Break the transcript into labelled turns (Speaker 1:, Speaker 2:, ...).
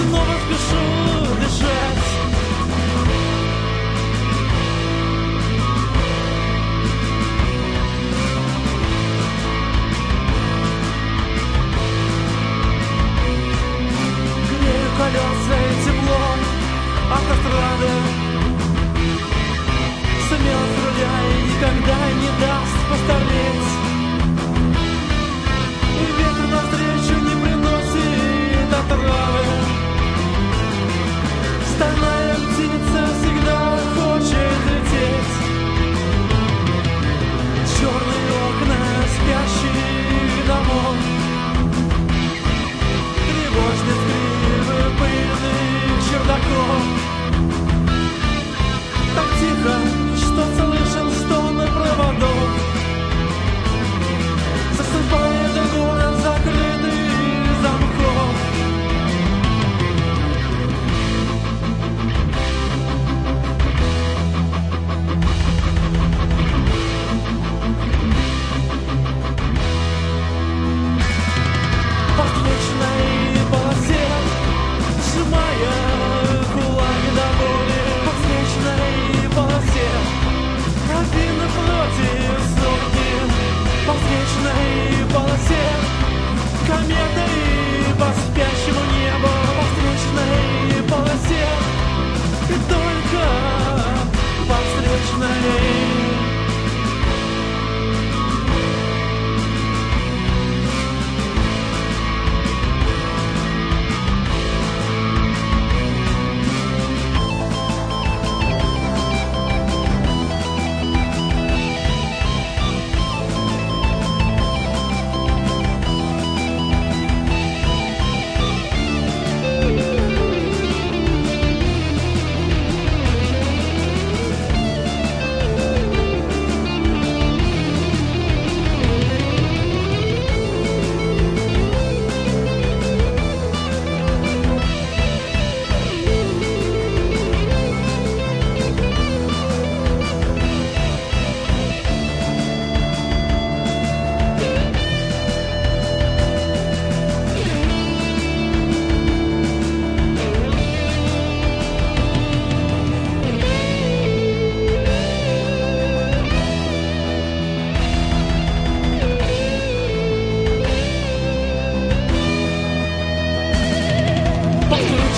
Speaker 1: снова спешу дышать. Грею колеса и тепло автострады. Смелость руля и никогда не даст постареть. И ветер навстречу не приносит отравы. Стальная птица всегда хочет лететь. Черные окна спящих домов, тревожные скрипы пыльных чердаков. Так тихо, что слышен стон проводов. Засыпает город закрытых замков. По встречной полосе, сжимая кулаки до боли, по встречной полосе, один против сотни. По встречной полосе, кометой по спящему небу. По встречной полосе, и только по встречной. По